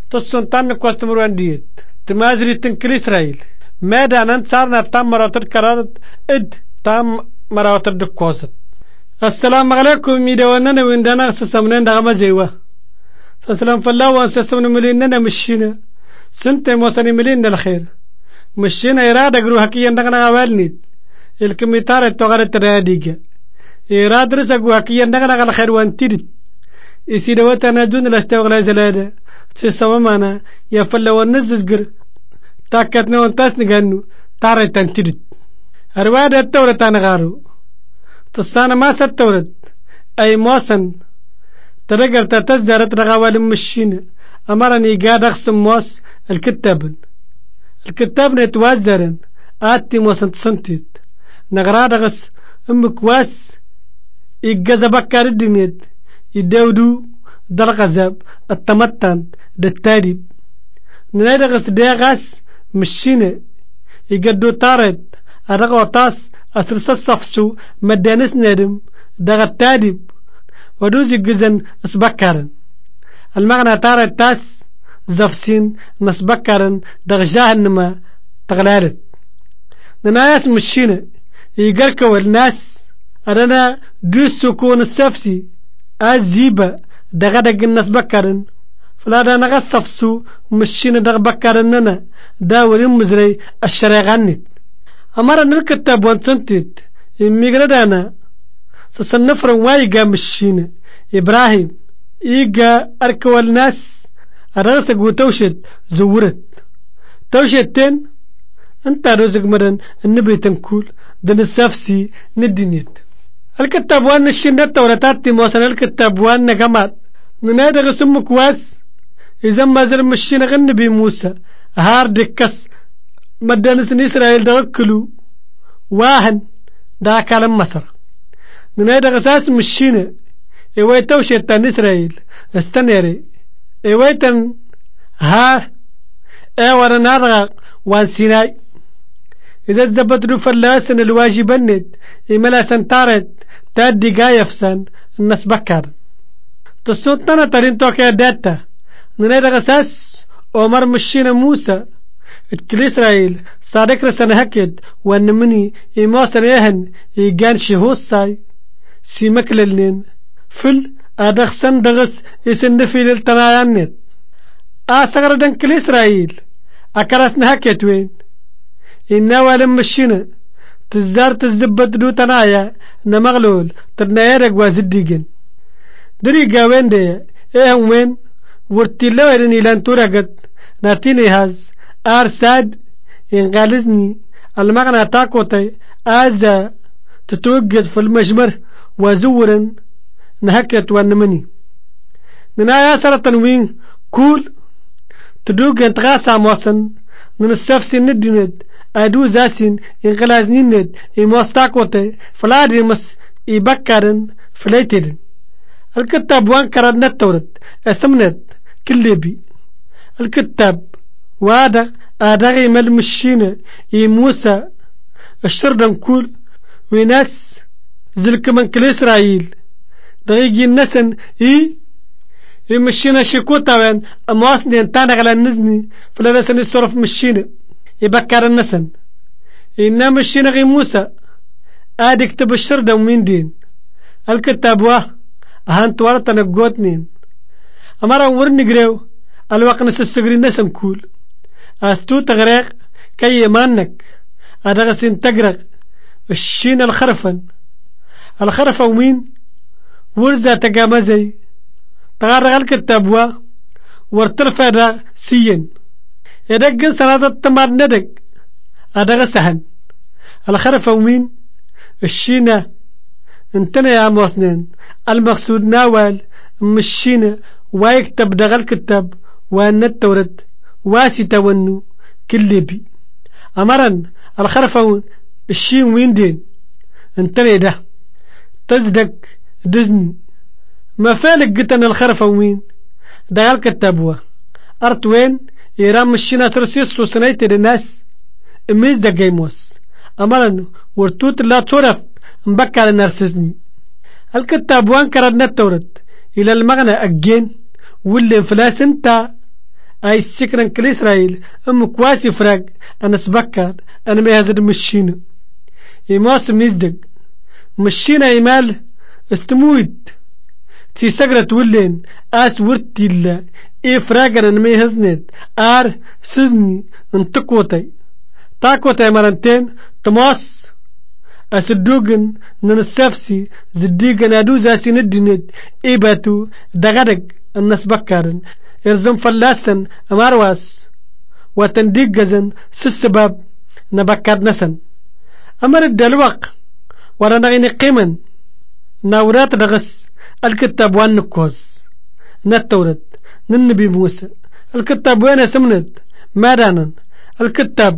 تصنطان كوستمر وانديت تمازري تنكل إسرائيل ماذا ننصارنا تام مراتر قرارت إد تام مراتر دكوست. السلام عليكم ميدوانا ويندانا سسمنين دغما زيوه سلام فالله وانسسمن مليننا مشينا سنت موسني ملين الخير مشينا إرادة جروها كي يندغنا غوالنيت الكميتار التغارة راديجا إرادة رسقوها كي يندغنا الخير وانتيرت يسيد واتنا دون الاستغلال زلادة تسوى معنا يفل ونزل جر تاكتنا وانتاس نغنو تاري تنتيرت أرواد التورة تانغارو تصانا ما ستورت أي موسن ترجر تتزدرت رغوال مشينا أمرني قاد أخصم موس الكتاب نتوازرن آتي موسن تسنتيت نغراد أغس أمكواس إيجاز بكار الدنيت يدودو درغزاب التمتان دالتاريب نلاقي داغاس مشينا يقدو طارد أرغو طاس أسرس الصفسو مدانس ندم داغ التاريب ودوزي جزن اسبكارن المعنى طارد تاس زفسين نسبكارن داغ جاهنما تغلالت نناياس مشينا يقركو الناس أرنا دوس سكون السفسي أزيبا دغدق الناس بكرن فلا نغا صفسو مشينا دغ بكرننا داورين مزري الشريغانيت أمرنا الكتاب وانسنتيت يميقردانا سسنفر وايقا مشينا إبراهيم إيقا أركو الناس الرغسق وتوشت زورت توشتين انت رزق مرن النبي تنكول دن السفسي ندينيت الكتاب وان الشنة ورتاتي موصل الكتاب وان نقمات ننادى غسم كواس إذا ما زر مشينا غن نبي موسى هار دكس مدانس إسرائيل دغكلو واهن دا كلام مصر ننادى غساس مشينا إيويتو شيطان إسرائيل استنيري إيويتن هار إيوانا نارغا وان سيناي إذا تزبط فلاسن الواجبنت إملا سنتارت تادي قايفسن الناس بكر تصوتنا ترين توكي داتا ننادى غساس عمر مشينا موسى اتل إسرائيل صادق رسن هكد وانمني إماسن يهن يجان شهوصاي سيمك للنين فل أدخسن دغس يسند في للتنايانت آسغر دنكل إسرائيل أكرسن هكد وين إنا ولم مشينا تزار تزبط دو تنايا نمغلول ترنايا وازديجن دري وين دي هم وين ورتيلو إرني لان تورقت ناتيني هاز أرساد إنغالزني المغنى تاكوتي آزا تتوجد في المجمر وزورا نهكت وانمني ننايا سر تنوين كول تدوغن تغاسا موسن ننسفسي ندند أدو زاسين إنغلازنيند إموستاكوتي فلادي مس إبكارن فليتدن الكتاب وان كرد نتورد اسمنت كلبي الكتاب وادا آدغي مال مشينا موسى الشردن كول وناس زلك من كل إسرائيل دغيجي النسن مشينا شيكوتا وين أمواسني انتانا على النزني فلا نسن يصرف مشينا يبكر النسن إنا مشينا غي موسى آدي كتب الشردن ومين دين الكتاب واه أهان توارتا نقوتنين أمارا ورني قريو الوقت نسسقري نسن كول أستو تغرق كي يمانك أدغسين تقرق الشين الخرفن ومين ورزا تقامزي تغرق الكتابوا ورترفع دا سيين يدقن سنة التمار ندق أدغسهن ومين الشينة انتنا يا موسنين المقصود ناوال مشينا ويكتب دغل كتاب وان التورد واسي تونو كلبي أمرن الخرفون الشين وين دين انتنا ده تزدق دزني ما فالك قتن الخرفون دغل كتابوا أرتوين إيرام مشينا سرسيسو سنايت الناس اميز دا جيموس أمرن ورتوت لا تورف مبكى على نرسزني الكتاب وان كرد نتورد إلى المغنى أجين واللي انفلاس انت أي سكرن كل إسرائيل كواسي فراق أنا سبكات أنا ما هذا مشينا إماس ميزدق مشينا إمال استمويد تي سجرة ولين آس ورتي الله فراق أنا ما هزنت سزني انتقوتي تاكوتي مرنتين تماس أسدوغن ننسفسي زديغن أدو زاسي ندنت باتو دغدق الناس بكارن يرزم فلاسن أمارواس وتنديقزن سسباب نبكاد نسن أمر الدلوق ورنغيني قيمن ناورات دغس الكتاب وان نكوز نتورد ننبي موسى الكتاب وين سمنت مادانا الكتاب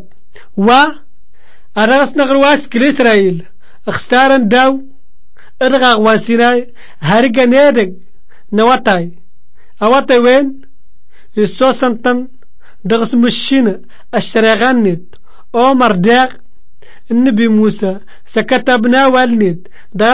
أدغس نغرواس كل إسرائيل اختارن داو ارغاق واسيناي هاريقا نيدق نواتاي أواتاي وين يسو سنتن دغس مشينا الشريغانيت عمر داق النبي موسى سكتبنا والنيت دا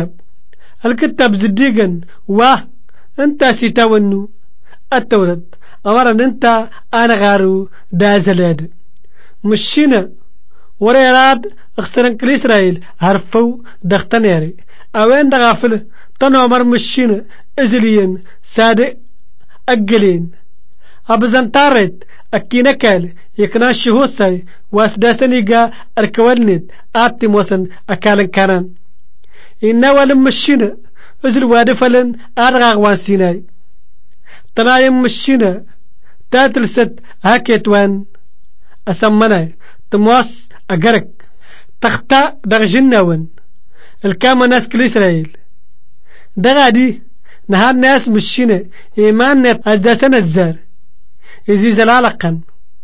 الكتاب زديقن انت سيتاونو التورد أمرن انت أنا غارو دا زلاد مشينا وريراد اخسرن كل إسرائيل هرفو دختنيري اوين دغافل تنومر مشين ازليين صادق اقلين ابزن تارت اكينكال يكنا شهوساي واسداسنيقا اركوالنت آتي موسن اكالن كانان إنا ولم مشين ازل وادفلن ادغاغوان سيناي تنايم مشين تاتلست هاكيتوان اسمناي تمواس أجرك تختا دغجناون الكام ناس كل إسرائيل دغادي نهار ناس مشينا إيمان نت أجدسنا الزار يزي زلالقا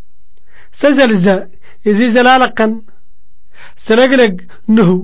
سزل الزار يزي زلالقا سرقلق نهو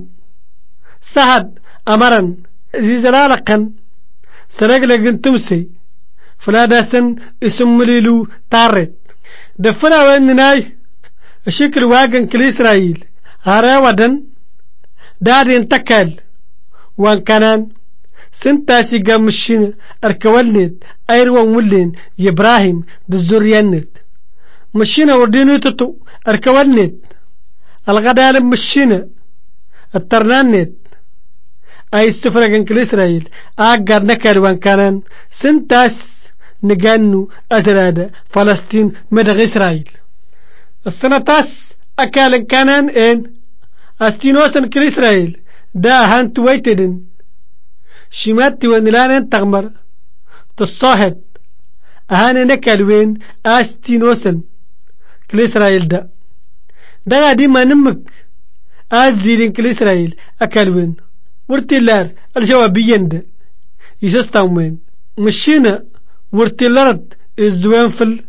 سهد أمرا يزي زلالقا سرقلق انتمسي فلا داسن اسم ليلو تارت دفنا وين ناي الشكل واقن كل إسرائيل هارا ودن داري انتكال وان كانان سنتاسي قامشين اركوالنت ايروان ولين يبراهيم دزوريانت مشينا وردينو تتو اركوالنت الغدال مشينا الترنانت اي السفرقن كل إسرائيل اقار نكال وان كانان سنتاس نقانو اترادا فلسطين مدغ إسرائيل السنتاس أكالن كانان أستينوسن كل إسرائيل دا هانت ويتدن شمات ونلانن تغمر تصاهد أهان نكالوين أستينوسن كل إسرائيل دا غادي ما نمك أزيلين كل إسرائيل أكالوين ورتلار الجوابيين دا يسستاومين مشينا ورتلارد الزوان فل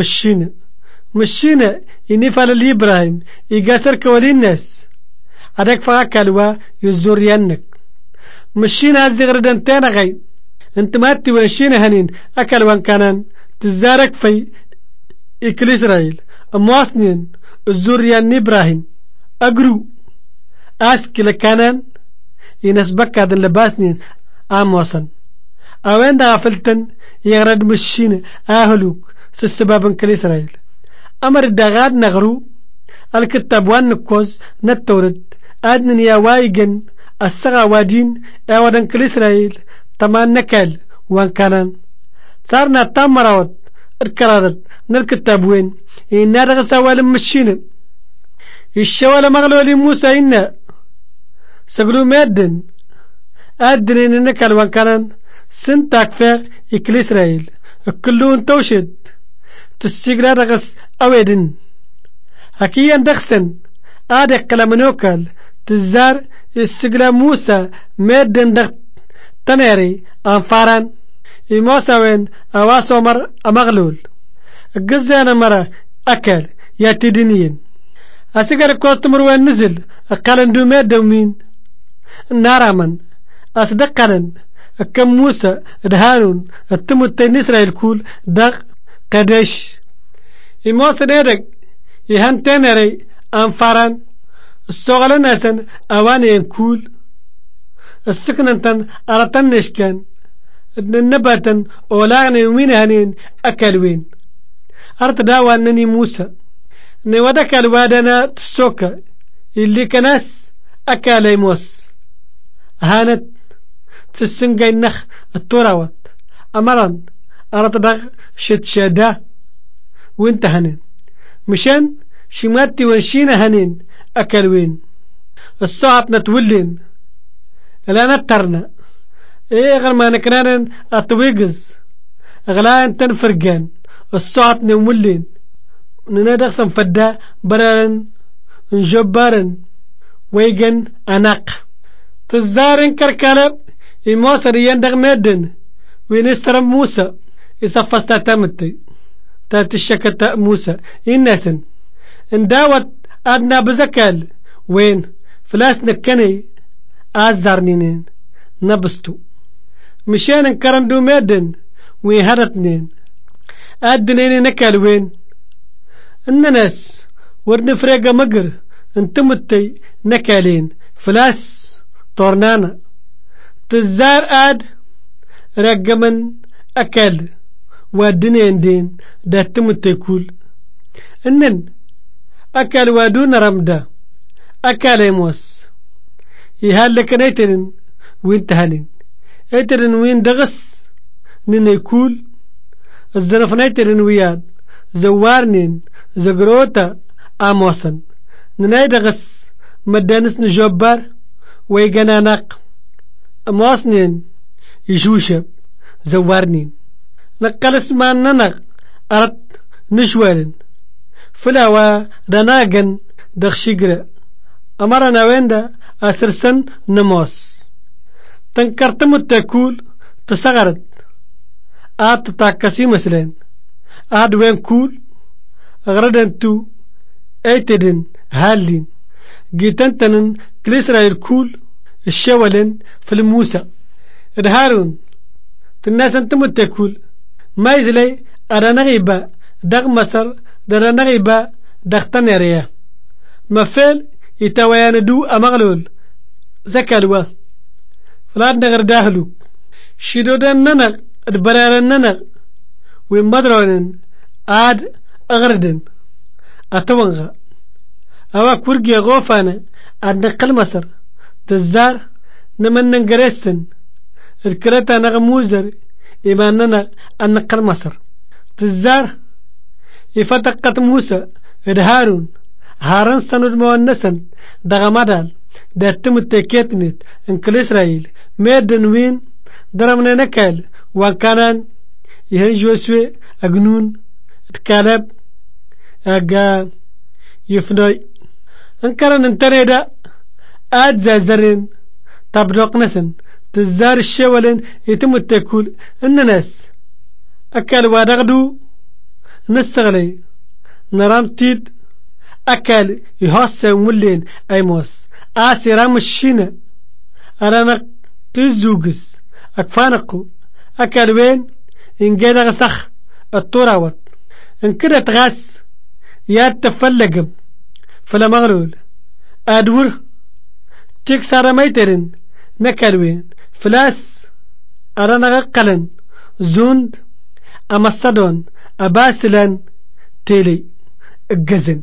مشينا ينفعل الإبراهيم يقاسر كوالي الناس هداك فاكالوا يزوريانك مشينا هزيغردن تانا غي انت ماتي وانشينا هنين اكالوان كانان تزارك في اكل إسرائيل امواسنين الزوريان إبراهيم اقرو اسكي كانان ينسبك هذا اللباسنين امواسن اوين دا غفلتن يغرد مشينا اهلوك سسبابن كل إسرائيل أمر الدغاد نغرو الكتاب وان نكوز نتورد أدنن يا وايقن السغا وادين اودن كل إسرائيل تمان نكال وان كانان صارنا تامراوت الكرارت نالكتاب وين إنا رغسا والم مشين الشوال مغلولي موسى إنا سقلو مادن أدنن النكال وان كانان سنتاك فاق إكل إسرائيل كلون توشد تسيقلا رغس أويدن هكيا دخسن آدق كلامنوكال تزار السيقلا موسى ميدن دخت تنيري أنفاران إموسى وين أواس عمر أمغلول القزيان مرة أكل ياتدينيين أسيقر كوستمر وين نزل أقالن دو ميدن مين نارامن أصدقالن كم موسى دهانون التمتين إسرائيل كول دق قدش إموسى ديرك يهان تنري أنفاران السوغل ناسن أواني كول السكننتن أرطن نشكن النباتن أولاغن يومين هنين أكلوين أرت داوى أنني موسى نودك الوادنا تسوكا اللي كناس أكالي موس هانت تسنجي النخ التوراوت أمران أرت دغ شدا وانت هنين مشان شماتي ونشينا هنين أكلوين الساعة نتولين لا نترنا إيه غير ما نكران أطويقز أغلان تنفرقان الساعة نمولين ننادق سنفدا برارن نجبارن ويجن أناق تزارن كركالب إموسر يندغ ميدن وينسترم موسى إصفصتا تامتي تاتشكتا موسى إنسن انداوت أدنا بزكال وين فلاس نكني أزارنين نبستو مشان انكرندو ميدن ويهرتنين أدنين نكال وين الناس ورن فريقة مقر انتمتي نكالين فلاس طورنانا تزار آد رقمن أكل وادنين دين دا تمتي كول إنن أكل وادون رمدا أكل يموس يهالك نيترن وين تهانين ايترن وين دغس نين يكول الزنف نيترن وياد زوارنين زغروتا آموسن نناي دغس مدانس نجوبار ويغناناق أموسنين يشوشب زوارنين نقلس ما ننق أرد نشوالن فلاوا دناغن دخشيقرا أمرنا ويندا أسرسن نموس تنكرتم التاكول تسغرد تتاكسي مثلا وين كول غردن تو ايتدن هالين جيتنتنن كليسرايل كول الشوالن في الموسى الهارون تناس انتم التاكول ما يزلي أرانغيبا دغ مصر درانغيبا دغتن يريا مفل يتويان دو أمغلول زكالوا فلاد نغر داهلو شدودن ننغ البرارن ننغ ومدرونن عاد أغردن أتوانغا أوا كورجي غوفانا عاد نقل مصر تزار نمن ننقرسن الكرتا نغموزر إيماننا أن نقل مصر تزار يفتقت موسى هارون هارن سند مؤنسا دغمدال داتم التكيتنت انكل إسرائيل ميدن وين درمنا نكال وان كانان يهنجوسوي أجنون تكالب أجا يفنوي انكرن انتريدا آد زازرين تبرق نسن تزار الشوالين يتم التكول الناس أكل وادغدو نستغلي نرام تيد أكل يهوسا وملين أيموس رام الشينة أرانا تزوجس أكفانقو أكل وين إن جانا غسخ الطوراوت إن كده تغاس ياد تفلقم فلا مغلول أدور تكسر ميترن نكالوين فلاس أرانا غقلن زوند أمصدون أباسلن تيلي الجزن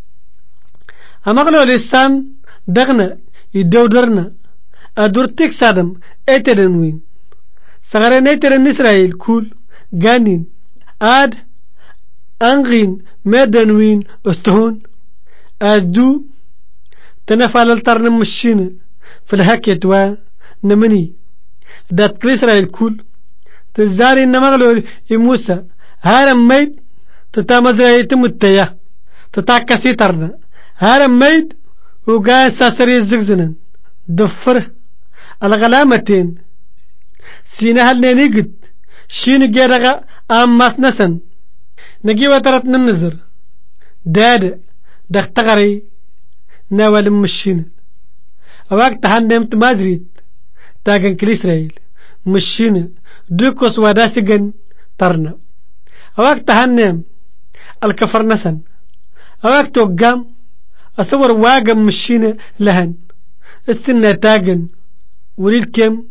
أمغلو الإسلام دغنا يدودرنا أدور تكسادم ايترن وين سغرين ايترن إسرائيل كول جانين آد أنغين ميدن وين استهون أزدو تنفال الترنم مشين في الهكيت نمني دات كريسرائيل كول تزاري نمغلو موسى هارم ميد تتامزرا يتم التيا تتاكسي ترنا هارم ميد وقاين ساسري الزقزنن دفر الغلامتين سينا هل نيجد شين جيرغا ماس نسن نجي وترت النزر داد دختغري ناول مشين وقت هنمت مازريت تاغن كليسرائيل مشين دوكوس وداسجن ترنا وقت هنم الكفر نسن وقت وقام أصور واقم مشين لهن استنى تاغن وليل كم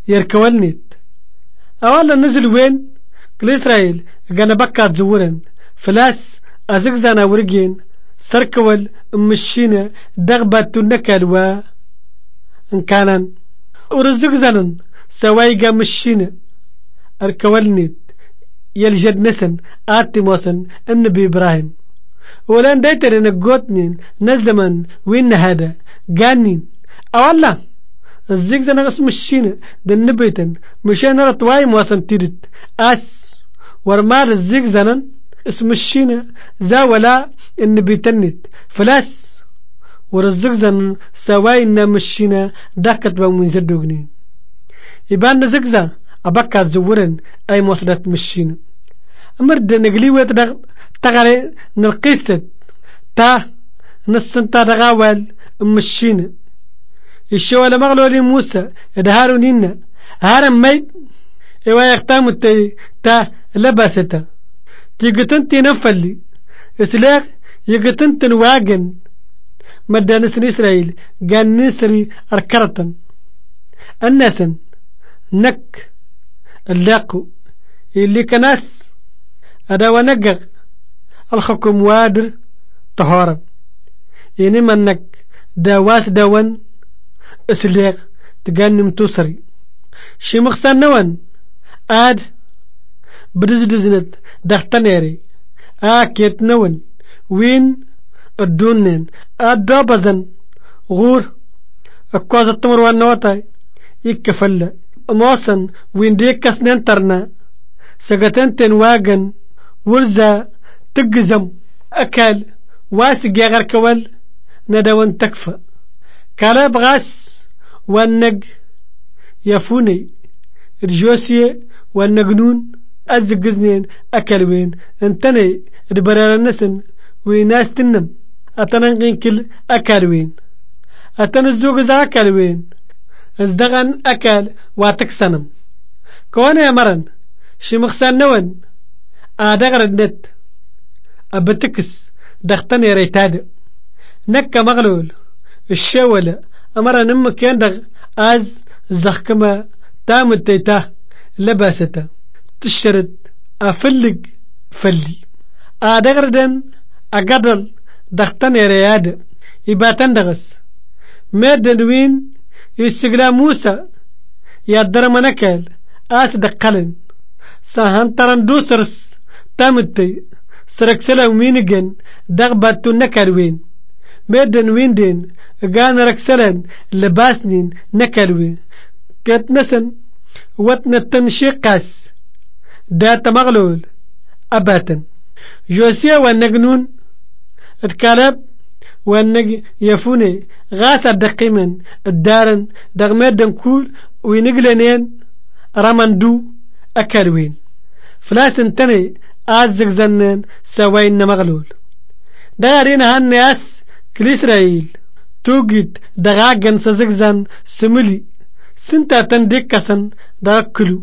يركولنيت أولا نزل وين كليسرائيل غانا بكات زورن فلاس أزغزانا ورقين سركول مشينا دغبات النكال إن كانن ورزقزانا سوايقا مشينا أركولنيت يلجد نسن آتي موسن النبي إبراهيم ولان دايتر نقوتنين نزمن وين هذا قانين أولا الزقزانا اسم الشينا دن نبيتن مشان رتواي موسن تيرت أس ورمال الزقزانا اسم الشينا زاولا النبيتنت فلاس ورزقزانا سواي مشينا داكت بمنزدوغنين يبان زقزا أبكى زورن أي موصلات مشينا أمرد نقليوة تغالي نلقيست تا نصنتا دغاوال مشينا الشوال مغلولي موسى ادهارو نينا هارم ميت ايوا يختامو تا لباستا تيقتنتي نفلي اسلاق يقتنتن واقن مدى نسر إسرائيل قان نسري أركرتا الناسن نك اللاقو اللي كناس أداوى نقق الحكم وادر طهارا يعني منك داواس داوان اسلاق تقانم توسري شي مخصان نوان آد بدزدزنت دختنيري آكيت نوان وين الدونين آد دابزن غور أكواز التمر والنواتاي يكفل موسن وين ديك كسنين ترنا سقطنتين واغن ورزا تقزم أكل واسق يغر كوال ندوان تكفى كالا بغاس وانق يفوني رجوسية وانقنون أزقزنين أكل وين انتني دبرار النسن ويناس تنم أتنقين كل أكل وين أتنزوق زا أكل وين ازدغن أكل واتكسنم كوانا يا مرن شي مخسان نوان آدغر النت أبتكس دختني ريتاد نكا مغلول الشاولة أمر نمك يندغ آز زخكما تامد تيتاه لباسته تشرد أفلق فلي آدغردن أقدل دختني رياد إباتن دغس ميدن وين يستقلا موسى يادر منكال آس دقلن ساهن تران دوسرس تامدتي سركسلا ومينيجن دغباتو نكال وين ميدن وين دين قان ركسلن لباسنين نكال وين كت نسن واتنا التنشيقاس دات مغلول أباتن جوسيا والنقنون اتكالب والنق يفوني غاسا دقيمن الدارن دغمدن كول وينقلنين رمندو أكلوين فلاسن تني آزق زنن سوين مغلول دارين هالناس كل إسرائيل توجد دغاقن سزقزن سملي سنتا تندكسن داكلو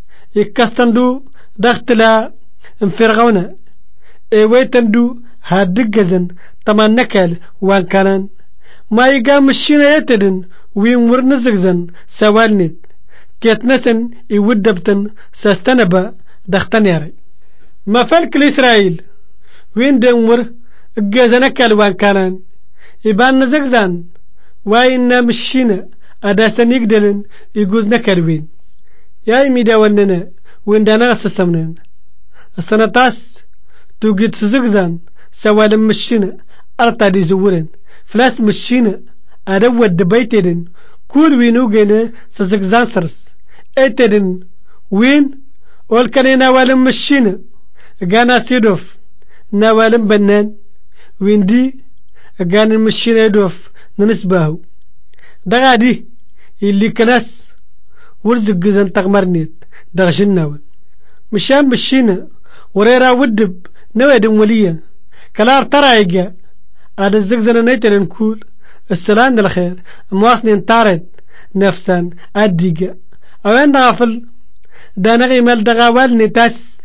يكستندو داختلا انفرغونا ايويتندو هادقزن طمان نكال وان كانن ما يقام الشينا يتدن وين ورنزقزن سوالنت كيت نسن يودبتن ساستنبا دختنيري ما فلك الإسرائيل وين دمور اقازن كال وان كانن يبان نزقزن واينا مشينا أداسن يقدلن يقوز نكالوين ياي ميدا وننا وين دانا غسسمنين السنة تاس توقيت سزقزن سوالم مشينا أرطا دي زورن فلاس مشينا أدوّد دبيتدن كل وينو جينا سزقزان سرس ايتدن وين اول كان نوالم مشينا جانا سيدوف نوالم بنان وين دي جانا مشينا يدوف ننسباهو دغادي اللي كناس ورزق جزن تغمرنيت دغشن نوال مشان مشينا وريرا ودب نوادم وليا كلار ترايقا هذا الزقزن نيتر نقول السلام الخير مواصنين تارد نفسان أديقا أوين غافل دانغي مال دغاوالني تاس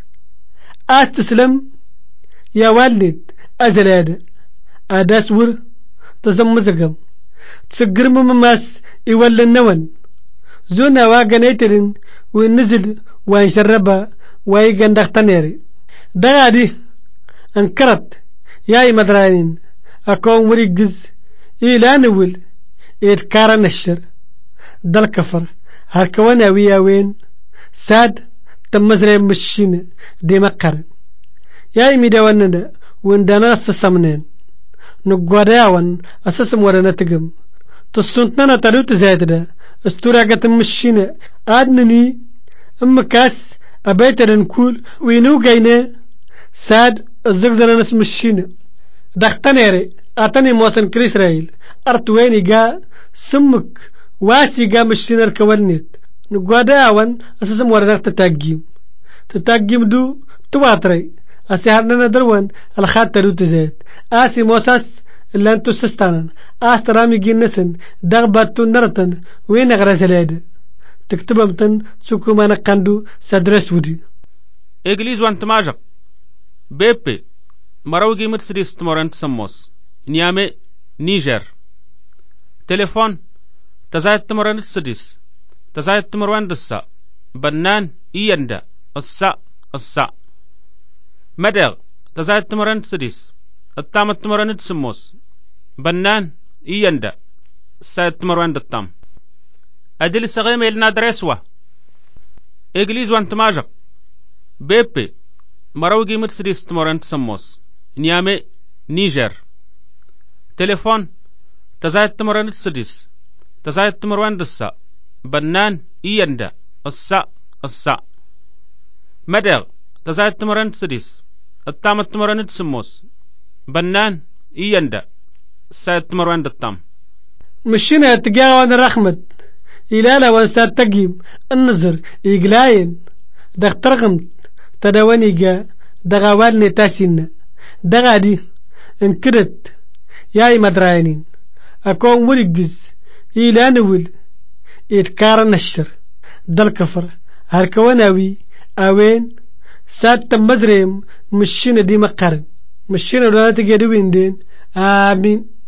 تسلم يا والد أزلاد أداس ور تزمزقم تسقر مماس يولي النون زونا واغنيترين ونزل وانشربا ويغن دختنيري دغادي انكرت ياي مدراين أكون وريقز إلى نول إذكار نشر دل كفر هركوانا وياوين ساد تمزري مشين دي مقر ياي ميداوانا وندانا سسمنين نقوداوان أسسم ورنا تقم تصنتنا تلوت زايدنا استوراقة مشين آدنني أمكاس أبيت نقول وينو قينا ساد الزقزنا نس مشين دختنيري أتني موسن كريسرائيل أرتويني قا سمك واسي قا مشين الكوالنيت نقوداوان أسسم ورنا تتاقيم دو تواتري أسيحرنا دروان الخات تلوت زايد آسي موساس اللي أنتو سستانا آسترامي جينسن دغباتو نرتن وين غرسلاد تكتبمتن سوكو مانا قندو سادرس ودي إجليز وانت ماجق بيبي مراوغي مرسيدس تمورنت سموس نيامي نيجر تليفون تزايد تمورنت سديس تزايد تمورن دسا بنان إياندا السا مدغ تزايد تمورنت سديس التامت تمورنت سموس بنان إياندا سايد تمورن دتام أدل سغيم إلنا درسوا إجليز وانت ماجق بيبي مراوغي مرسيدس تمورنت سموس نيامي نيجر تليفون تزايد تمورنت سديس تزايد تمورن دسا بنان إياندا السا مدغ تزايد تمورنت سديس التامت تمورنت سموس بنان إياندا سايد تمورن دتام مشينا تقاوان رحمت إلالا وانساد تقيم النظر إقلاين دخترغمت تدواني قا دغوالني تاسين دغادي انكرت ياي مدراينين أكون مرقز إلا نول إتكار نشر دل كفر هركواناوي أوين ساد تمزريم مشينا دي مقارن مشينا ولا تقيدوين دين آمين